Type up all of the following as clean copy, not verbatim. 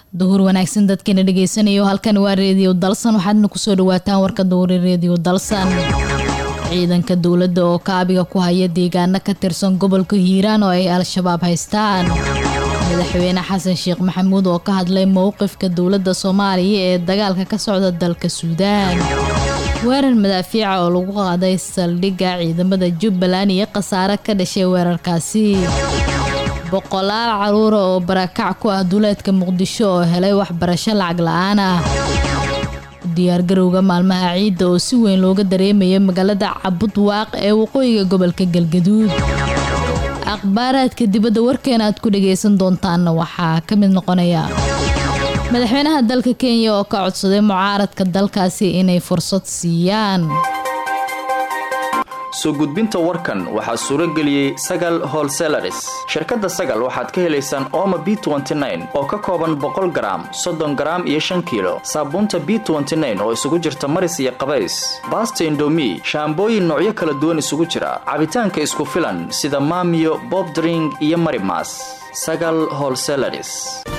duhur wanaagsan dadkana dhageysanayo halkan waa Radio Dalsan waxaadna ku soo dhawaataan warka duhur Radio Dalsan ciidanka dawladda oo kaabiga ku haya deegaano ka tirsan gobolka Hiiraan oo ay al-shabaab haystaan madaxweyne Xasan Sheekh Maxamuud oo ka hadlay mowqifka dawladda Soomaaliya ee dagaalka ka socda dalka Suudaan weerar madaafiica oo lagu qaaday saldhigga ciidamada Jubbaland iyo khasaare ka dhashay weerarkaasi boqolaal caruur oo barakac ku ah duleedka Muqdisho oo helay waxbarasho lacag la'aan ah diyaar garowga maalmaha ciidda oo si weyn looga dareemayo magaalada Cabudwaaq ee waqooyiga gobolka Galgaduud akhbaaraadka dibadda warkeena aad ku dhageysan doontaan waxaa ka mid noqonaya madaxweynaha dalka Kenya oo ka codsaday mucaaradka dalkaasi inay fursad siiyaan soo gudbinta warkan waxaa suuro geliyay Sagal Wholesalers shirkadda Sagal waxaad ka helaysaan Omo B29 oo ka kooban 100 gram 30 gram iyo 5 kilo saabuunta B29 oo isugu jirta maris iyo qabays basta Indomie shaambooyin noocyo kala duwan isugu jira cabitaanka isku filan sida Mamiyo Bob Drink iyo Marimas Sagal Wholesalers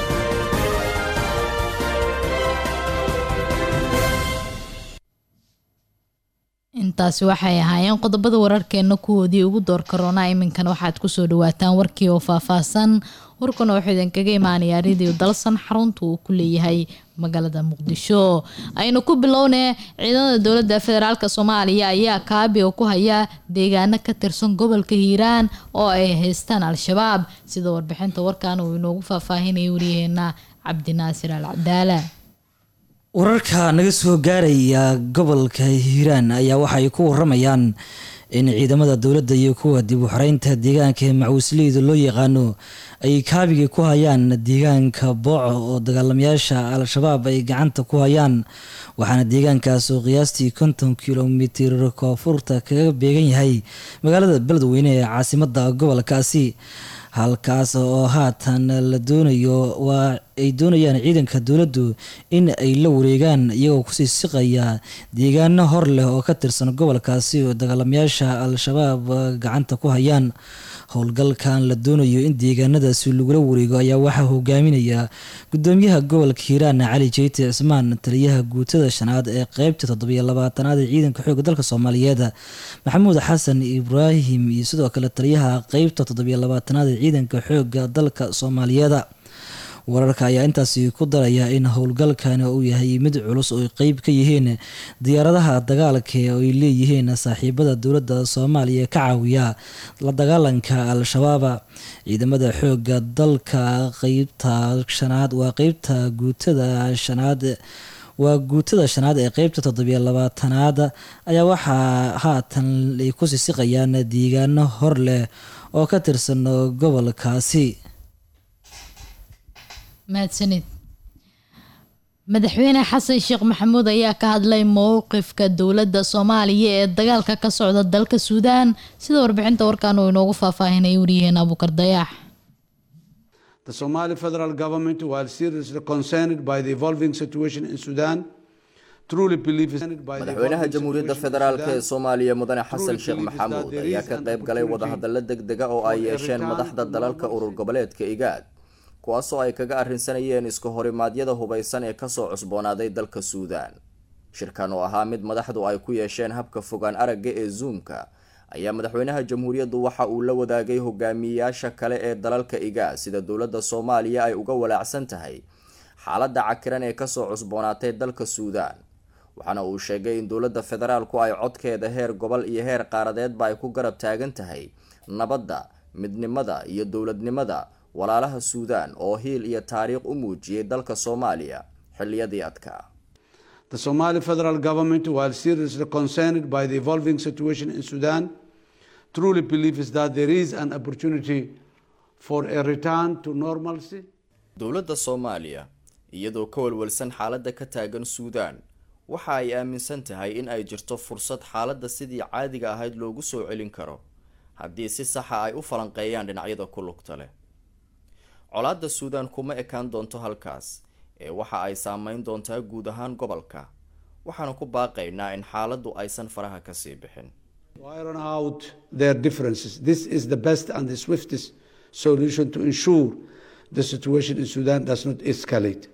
intaasi waxay ahaayeen qodobada wararkeena kuwoodii ugu door corona iminkan waxaad ku soo dhawaataan warkii oo faahfaahsan warkuna wuxuu idinkaga imaanayaa Radio Dalsan xarunta uu ku leeyahay magaalada Muqdisho aynu ku bilownay ciidamada dawladda federaalka Soomaaliya ayaa kaabiga ku haya deegaano ka tirsan gobolka Hiiraan oo ay haystaan al-shabaab sida warbixinta warkan uu inoogu faahfaahinay wariyeena Cabdinaasir Al-Cadaala wararka naga soo gaaraya gobolka Hiiraan ayaa waxay ku waramayaan in ciidamada dawladda iyo kuwa dib u xareynta deegaanka Macuusleyda loo yaqaano ay kaabiga ku hayaan deegaanka Booco oo dagaalamayaasha al-shabaab ay gacanta ku hayaan waxaana deegaankaas oo qiyaastii 50 kilomitir koonfurta kaga beegan yahay magaalada Beledweyne ee caasimadda gobolkaasi halkaas oo haatan la doonayo waa ay doonayaan ciidanka dawladdu in ay la wareegaan iyagoo ku sii siqaya deegaano hor leh oo ka tirsan gobolkaasi oo dagaalamayaasha al-shabaab gacanta ku hayaan howlgalkan la doonayo in deegaanadaasi lagula wareego ayaa waxaa hogaaminaya gudoomiyaha gobolka Hiiraan Cali Jeyti Cismaan taliyaha guutada shanaad ee qaybta 27aad ee ciidanka xoogga dalka Soomaaliyeed Maxamuud Xasan Ibraahim iyo sidoo kale taliyaha qaybta 27aad ee ciidanka xoogga dalka Soomaaliyeed wararka ayaa intaasi ku daraya in howlgalkan uu yahay mid culus oo qayb ka yihiin diyaaradaha dagaalka oo ay leeyihiin saaxiibada dawladda Soomaaliya ka caawiya la dagaalanka al-shabaab ciidamada xoogga dalka qaybta shanaad waa qaybta guutada shanaad ee qaybta 27aad ayaa waxaa haatan ay ku siqayaan deegaano hor leh oo ka tirsan gobolkaasi mahadsanid madaxweyne Xasan Sheekh Maxamuud ayaa ka hadlay mowqifka dawladda Soomaaliya ee dagaalka ka socda dalka Suudaan sida warbixinta warkan uu inoogu faahfaahinay wariyeena Abuukar Dayax The Somali federal government, while seriously concerned by the evolving situation in Sudan, madaxweynaha jamhuuriyadda federaalka ee Soomaaliya mudane Xasan Sheekh Maxamuud ayaa ka qayb galay wadahadalo degdeg ah oo ay yeesheen madaxda dalalka urur goboleedka IGAD kuwaasoo ay kaga arrinsanayeen isku horimaadyada hubaysan ee kasoo cusboonaaday dalka Suudaan shirkan oo ahaa mid madaxdu ay ku yeesheen habka fogaan aragga ee Zoom-ka ayaa madaxweynaha jamhuuriyaddu waxa uu la wadaagay hogaamiyayaasha kale ee dalalka IGAD sida dawladda Soomaaliya ay uga walaacsan tahay xaaladda cakiran ee kasoo cusboonaatay dalka Suudaan waxaana uu sheegay in dawladda federaalku ay codkeeda heer gobol iyo heer qaaradeedba ay ku garab taagan tahay nabadda midnimada iyo dawladnimada walaalaha Suudaan oo hiil iyo taariikh u muujiyay dalka Soomaaliya xilliyadii adkaa The Somali federal government, while seriously concerned by the evolving situation in Sudan, truly believes that there is an opportunity for a return to normalcy. Dawladda Soomaaliya iyadoo ka walwalsan xaaladda ka taagan Suudaan waxa ay aaminsan tahay in ay jirto fursad xaaladda sidii caadiga ahayd loogu soo celin karo haddii si sax ah ay u falanqeeyaan dhinacyada ku lugta leh colaadda Suudaan kuma ekaan doonto halkaas ee waxa ay saameyn doontaa guud ahaan gobolka waxaana ku baaqaynaa in xaaladdu aysan faraha ka sii bixin iron out their differences. This is the best and the swiftest solution to ensure the situation in Sudan does not escalate.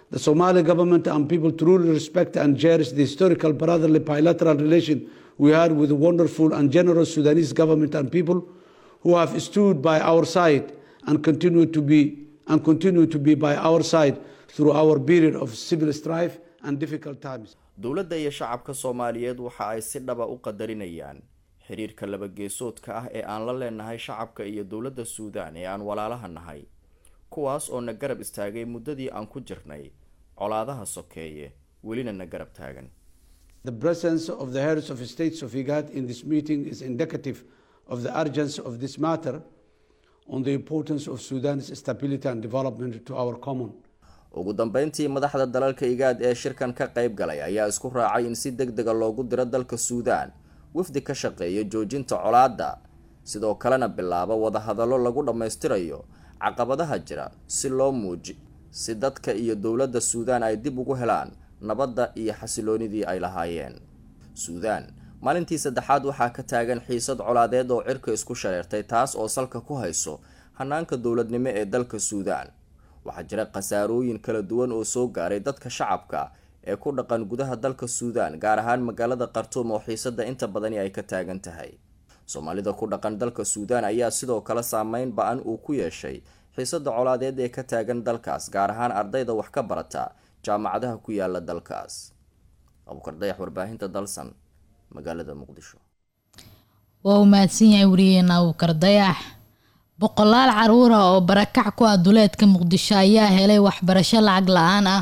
The Somali government and people truly respect and cherish the historical brotherly bilateral relation we had with the wonderful and generous Sudanese government and people who have stood by our side and continue to be by our side through our period of civil strife and difficult times. dowladda iyo shacabka Soomaaliyeed waxa ay si dhab ah u qadarinayaan xiriirka laba geesoodka ah ee aan la leenahay shacabka iyo dowladda Suudaan ee aan walaalaha nahay kuwaas oo na garab istaagay muddadii aan ku jirnay colaadaha sokeeye welina na garab taagan. The presence of the heads of states of IGAD in this meeting is indicative of the urgency of this matter on the importance of Sudan's stability and development to our common. ugu dambeyntii madaxda dalalka IGAD ee shirkan ka qayb galay ayaa isku raacay in si degdeg ah loogu diro dalka Suudaan wafdi ka shaqeeya joojinta colaadda sidoo kalena bilaabo wada hadallo lagu dhameystirayo caqabadaha jira si loo muujiyo si dadka iyo dowladda Suudaan ay dib ugu helaan nabadda iyo xasiloonidii ay lahaayeen. Suudaan maalintii saddexaad waxaa ka taagan xiisad colaadeed oo cirka isku shareertay taas oo salka ku hayso hanaanka dowladnimo ee dalka Suudaan. waxaa jira qasaarooyin kala duwan oo soo gaaray dadka shacabka ee ku dhaqan gudaha dalka Suudaan gaar ahaan magaalada Khartoum oo xiisada inta badan ay ka taagan tahay. Soomaalida ku dhaqan dalka Suudaan ayaa sidoo kale saameyn ba'an uu ku yeeshay xiisada colaadeed ee ka taagan dalkaas gaar ahaan ardayda wax ka barata jaamacadaha ku yaala dalkaas. Abuukar Dayax, warbaahinta Dalsan, magaalada Muqdisho. waa mahadsan yahay wariyeena Abuukar Dayax. boqolaal caruur ah oo barakac ku ah duleedka Muqdisho ayaa helay waxbarasho lacag la'aan ah.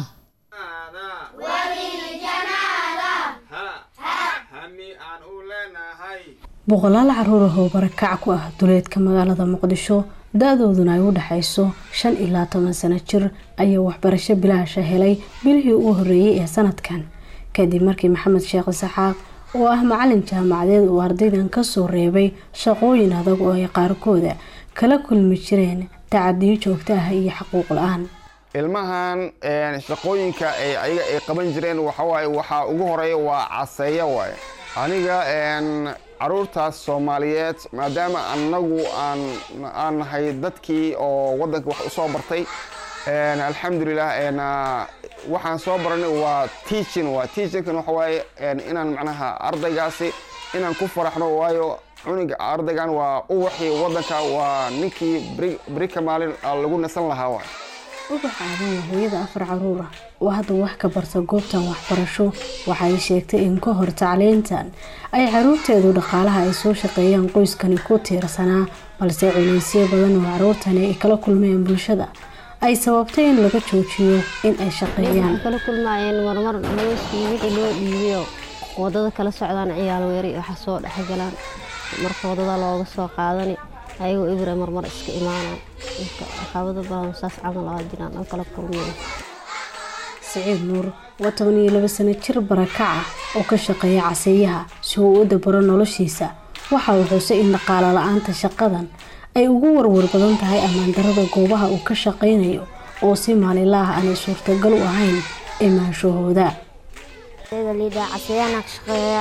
boqolaal caruur ah oo barakac ku ah duleedka magaalada Muqdisho da'dooduna ay u dhaxayso 5 ilaa 10 sano jir ayaa waxbarasho bilaash ah helay bilihii ugu horeeyay ee sanadkan kadib markii Maxamed Sheekh Saxaaq oo ah macallin jaamacadeed oo ardaydan ka soo reebay shaqooyin adag oo ay qaarkooda kala kulmi jireen tacadiyo joogto ah iyo xuquuq la'aan. ilmahan shaqooyinka ay qaban jireen waxa ugu horeeya waa caseeyo waay. aniga caruurtaas Soomaaliyeed maadaama anagu aan nahay dadkii oo wadanka wax u soo bartay alxamdulillah waxaan soo baranay waa teaching kan waxa waaye inaan macnaha ardaygaasi inaan ku faraxno waayo cuniga ardaygan waa u wixii wadanka waa ninkii brika maalin lagu nasan lahaa waay. waxaan hooyada 4 caruur ah oo hadda wax ka barta goobtan waxbarasho waxay sheegtay in ka hor tacliintan ay caruurteedu dhaqaalaha ay soo shaqeeyaan qoyskani ku tiirsanaa balse culeysyo badan oo caruurtani ay kala kulmeen bulshada ay sababtay in laga joojiyo in ay shaqeeyaan. kala kulmaayeen marmar wixii loo dhiibiyo wadada kala socdaan ciyaal weeri waxa soo dhaxgalaan marka wadada looga soo qaadani ayagoo ibra marmar iska imaanaan caqabado badan saas camal ah jiraan oo kala kulmeen. Saciid Nuur waa 12 sano jir barakac oo ka shaqeeya caseeyaha si uu u dabaro noloshiisa waxa uu xusay in dhaqaale la'aanta shaqadan ay ugu warwar badan tahay ammaan darrada goobaha uu ka shaqeynayo oo si maalinle ah aan suurtagal u ahayn imaanshahooda. liida caseeyana ka shaqeeya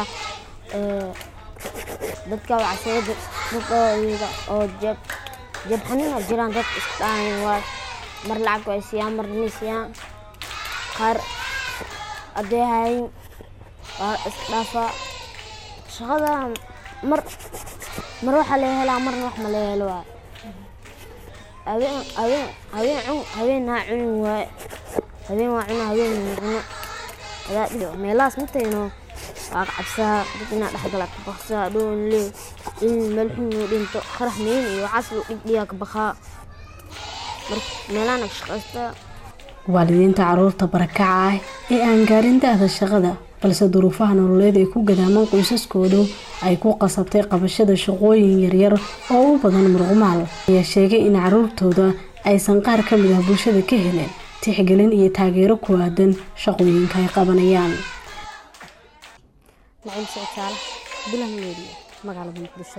dadka caseeyada oo jab xanuun jiraan dad istaan waa mar lacag ay siiyaan mar nisiyaan qaar adeehay isdhafa shaqada mar waxa la helaa marna wax ma la helo habeen waa meelaas intayno waa cabsaa dadina dhaxgala ka baqsaa doon lee in malxun dhinto qaraxmeen iyo caslo dhigdhiga ka baqaa meelana shaqaysta. waalidiinta caruurta barakaca ah ee aan gaarin da'da shaqada balse duruufaha nololeed ay ku gadaamaan qoysaskoodu ay ku qasabtay qabashada shaqooyin yaryar oo u badan muruqmaal ayaa sheegay in caruurtooda aysan qaar ka mid ah bulshada ka helin tixgelin iyo taageero ku aadan shaqooyinka ay qabanayaan. Naciim Socdaal, Bilan Media, magaalada Muqdisho.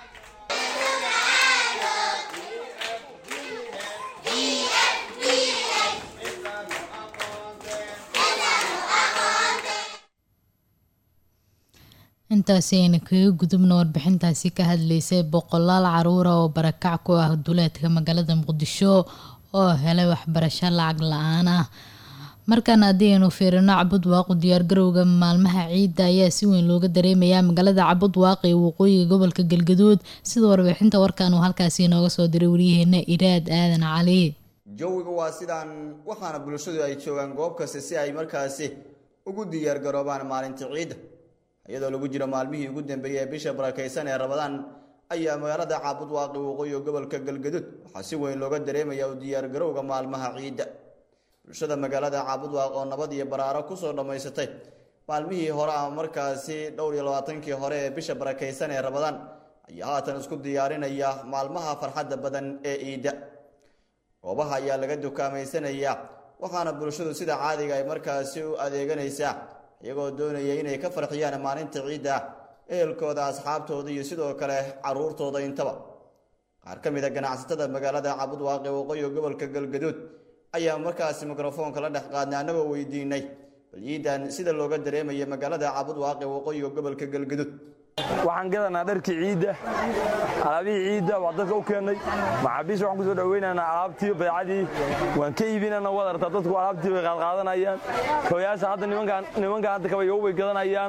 intaasi ayna kaga gudubna warbixintaasi ka hadlaysay boqolaal caruur oo barakac ku ah duleedka magaalada Muqdisho oo helay waxbarasho lacag la'aan ah. markaan haddii aynu fiirino cabudwaaq u diyaargarowga maalmaha ciidda ayaa si weyn looga dareemayaa magaalada cabudwaaq ee waqooyiga gobolka galgaduud sida warbixinta warkan uu halkaasi inooga soo diray waryaheena iraad aadan cali. jawiga waa sidaan waxaana bulshadu ay joogaan goob kasta si ay markaasi ugu diyaargaroobaan maalinta ciidda iyadoo lagu jiro maalmihii ugu dambeeyay ee bisha barakeysan ee Ramadaan ayaa magaalada cabudwaaq ee waqooyiga gobolka galgaduud waxaa si weyn looga dareemayaa u diyaargarowga maalmaha ciidda. bulshada magaalada cabudwaaq oo nabad iyo baraaro ku soo dhameysatay maalmihii hore ama markaasi 22kii hore ee bisha barakeysan ee Ramadaan ayaa haatan isku diyaarinaya maalmaha farxadda badan ee ciidda. goobaha ayaa laga dukaamaysanaya waxaana bulshadu sida caadiga ay markaasi u adeeganaysaa iyagoo doonaya inay ka farxiyaan maalinta ciidda ehelkooda asxaabtooda iyo sidoo kale caruurtooda intaba. qaar ka mid ah ganacsatada magaalada cabudwaaq ee waqooyiga gobolka galgaduud ayaa markaasi mikrofoonka la dhex qaadnay anagoo weydiinay bal ciidan sida looga dareemayo magaalada cabudwaaq ee waqooyiga gobolka galgaduud. waxaan gadanaa dharkii ciidda alaabihii ciidda waa dadka u keennay maxaabiis waxaan ku soo dhaweynaynaa alaabtii baycadii waan ka iibinana waad aragtaa dadku alaabtii bay qaadqaadanayaan kabayaasha hadda nimankan hadda kabayo way gadanayaan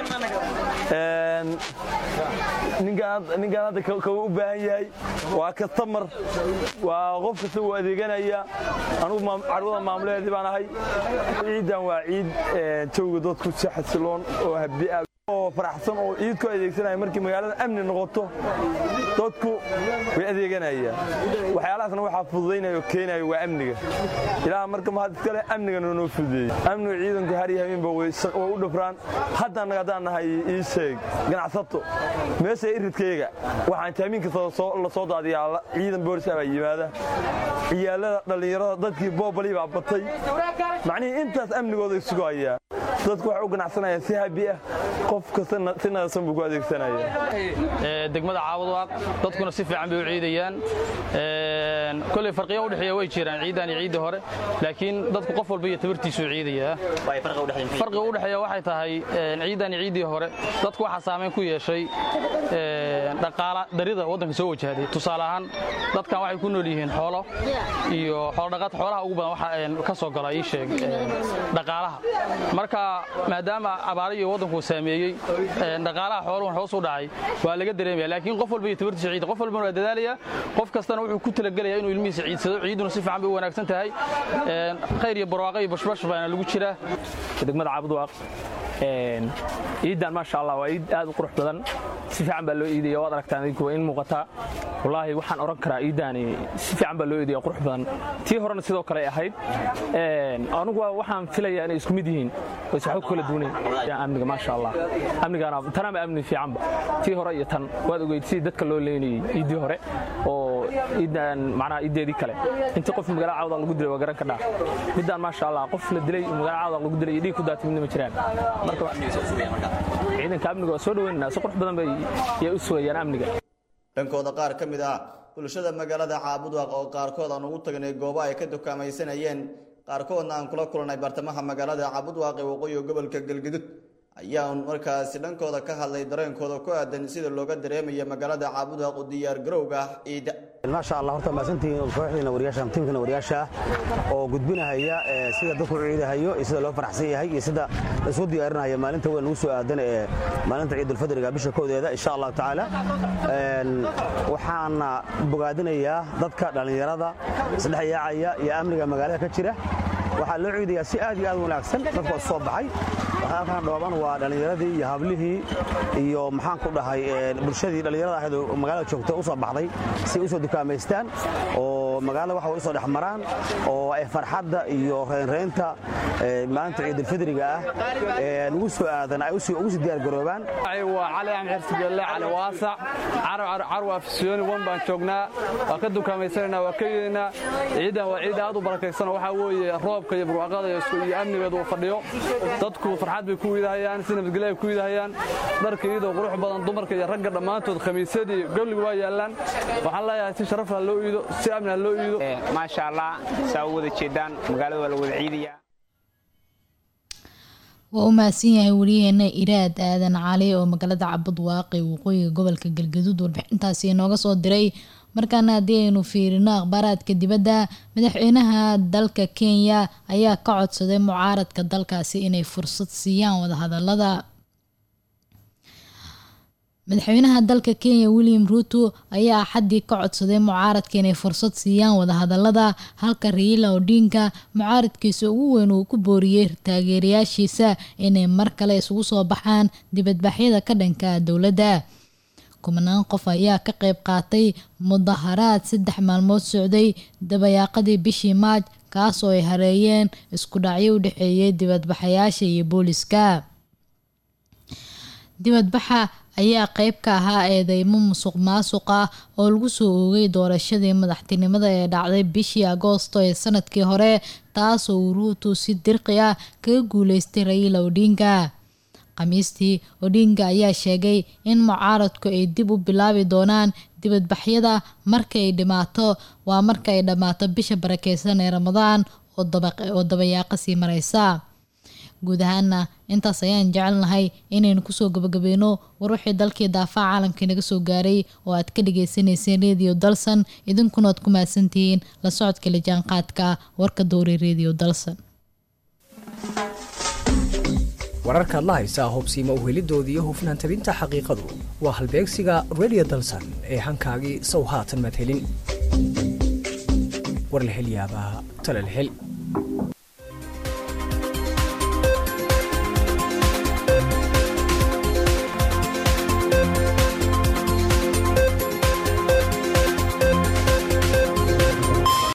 ninkaan hadda kaba u baahan yahay waa kastamar waa qof kasta uu adeeganaya anugu carwada maamuleedii baan ahay ciiddan waa ciid jawga dadku si xasiloon oo habbi ah oo faraxsan oo ciidku adeegsanaya markii magaalada amni noqoto dadku way adeeganayaan waxyaalahaasna waxaa fududaynaya oo keenaya waa amniga ilaa marka ma hadda kale amnigana noo fududeeyay amniga ciidanku har iyo habeenba way u dhufraan hadda annaga haddaan nahay ii sheeg ganacsato meesha iridkayga waxaan jaamiin kasta la soo daadiyaa ciidan booliska baa yimaada ciyaalada dhallinyarada dadkii boobali baa batay macnihii intaas amnigooda isugu hayaa dadku waxay u ganacsanayaan si habi ah qof kasta si nadasan buu ku adeegsanaya degmada cabudwaaq dadkuna si fiican bay u ciidayaan kulli farqiyo u dhaxeeya way jiraan ciidan iyo ciidii hore laakiin dadku qof walba iyo tabartiisu ciidaya farqiga u dhaxeeya waxay tahay ciidan iyo ciidii hore dadku waxa saameyn ku yeeshay dhaqaala darida wadanka soo wajahday tusaale ahaan dadkan waxay ku nool yihiin xoolo iyo xoolo dhaqaad xoolaha ugu badan waxa ka soo gala ii sheeg dhaqaalaha marka maadaama abaar iyo wadanku saameeyay dhaqaalaha xooluhu hoos u dhacay waa laga dareemaya laakiin qof walba iyo tabartiisa ciid qof walba waa dadaalaya qof kastana wuxuu ku talagalayaa inuu ilmihiisa ciidsado ciiduna si fiican bay u wanaagsan tahay khayr iyo barwaaqo iyo bashbash baana lagu jiraa degmada cabudwaaq ciidan maasha Allah waa ciid aad u qurux badan si fiican baa loo iidiyaa waad aragtaan idinku in muuqata wallahi waxaan oran karaa ciidani si fiican baa loo iidiyaa qurux badan tii horena sidoo kale ay ahayd anigu waxaan filayaa inay isku mid yihiin oo si xog kala duwanay amniga maasha Allah amnigana tanama amni fiicanba tii hore iyo tan waad ogeyd si dadka loo leenayay ciidii hore oo ciidan macna ciideedii kale inta qof magaalada cawda lagu dilay waa garan ka dhaaf midaan maasha Allah qof la dilay magaalada cawda lagu dilay idii ku daatay midna ma jiraan marka ciidanka amniga waa soo dhaweynaa si qurux badan bay u sugayaan amniga. dhankooda qaar ka mid ah bulshada magaalada cabudwaaq oo qaarkood aan ugu tagnay goobo ay ka dukaamaysanayeen qaarkoodna aan kula kulnay bartamaha magaalada cabudwaaq ee waqooyiga gobolka galgaduud ayaa markaasi dhankooda ka hadlay dareenkooda ku aadan sida looga dareemayo magaalada cabudwaaq u diyaar garowga ciidda. maasha Allah horta maasantiin kooxdiina wariyaasha tiimkana wariyaasha oo gudbinaya sida dadku ciidahayo iyo sida loo faraxsan yahay iyo sida la soo diyaarinayo maalinta weyn ugu soo aadan ee maalinta ciidul fadriga bisha koodeeda insha Allah taala waxaan bogaadinayaa dadka dhalinyarada saddex yaacaya iyo amniga magaalada ka jira waxaa loo ciidayaa si aad iyo aad wanaagsan dadka soo baxay halkan dhooban waa dhalinyaradii iyo hablihii iyo maxaan ku dhahay bulshadii dhalinyarada ahayd oo magaalada joogta u soo baxday si u soo dukaameystaan oo magaalada waxa ay soo dhaxmaraan oo ay farxadda iyo reynreynta maalinta ciidul fadriga ah ugu soo aadan ay ugu soo diyaar garoobaan waa cali aan xirsigeelle cali waasac carwa afsiyooni wan baan joognaa waa ka dukaamaysanayna waa ka yeedinaa ciidan waa ciid aad u barakaysan waxa weeye roobka iyo barwaaqada iyo amnigeedu uu fadhiyo dadku farxad bay ku wiidahayaan si nabadgelyo ay ku wiidahayaan dharka iyadoo qurux badan dumarka iyo ragga dhammaantood khamiisadii gabliga waa yaalaan waxaan leeyahay si sharaf ah loo iido si amni ah loo iido maasha Allah saa wada jeedaan magaalada waa la wada ciidiyaa waa u mahadsan yahay wariyaheena iraad aadan cali oo magaalada cabudwaaq ee waqooyiga gobolka galgaduud warbixintaasi inooga soo diray markaana haddii aynu fiirino akhbaaraadka dibadda madaxweynaha dalka Kenya ayaa ka codsaday mucaaradka dalkaasi inay fursad siiyaan wadahadalada. madaxweynaha dalka Kenya William Ruto ayaa xadii ka codsaday mucaaradka inay fursad siiyaan wadahadalada, halka Raila Odinga mucaaradkiisa ugu weyn uu ku booriyay taageerayaashiisa inay mar kale isugu soo baxaan dibadbaxyada ka dhanka dowladda. kumanaan qof ayaa ka qayb qaatay mudaharaad 3 maalmood socday dabayaaqadii bishii Maaj, kaas oo ay hareeyeen isku dhacyo u dhaxeeyay dibadbaxayaasha iyo booliska. dibadbaxa ayaa qayb ka ahaa eedeymo musuqmaasuq ah oo lagu soo oogay doorashadii madaxtinimada ee dhacday bishii Agoosto ee sanadkii hore, taas oo Ruto si dirqi ah kaga guuleystay Raila Odinga. Khamiistii, Odinga ayaa sheegay in mucaaradku ay dib u bilaabi doonaan dibadbaxyada marka ay dhamaato bisha barakeysan ee Ramadaan oo dabayaaqo sii mareysa. guud ahaana intaas ayaan jecelnahay inaynu kusoo gabagabeyno waruxii dalkii daafaca caalamka naga soo gaaray oo aad ka dhageysanayseen Radio Dalsan. idinkuna aad ku mahadsantihiin la socodka la jaanqaadka warka Dowri Radio Dalsan. wararka la haysa hubsiima u helidoodii iyo hufnaan tabinta xaqiiqadu waa halbeegsiga Radio Dalsan ee hankaagii sow haatan mad helin war la hel yaabaa tala la hel